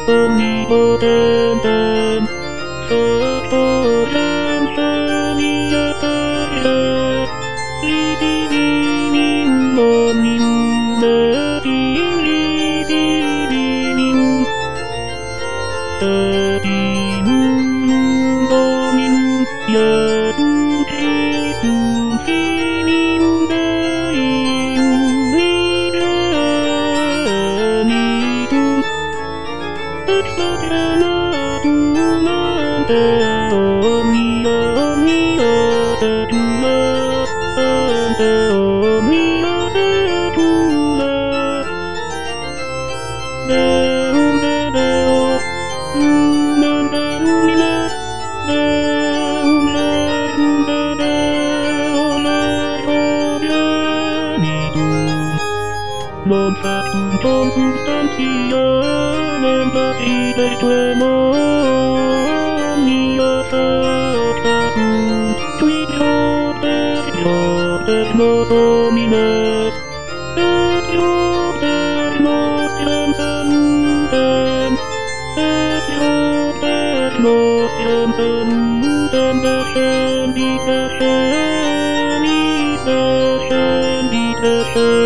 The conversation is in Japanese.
你我等等，色托人生你也可以，你的你我你的你的你的我你也不知足心灵的因为着你不。Non factum substantia empatite omnia facta sunt, qui Joter nos homines, et Joter nostiam salutem, et Joter nostiam salutem descendit, descendit, descendit, descendit.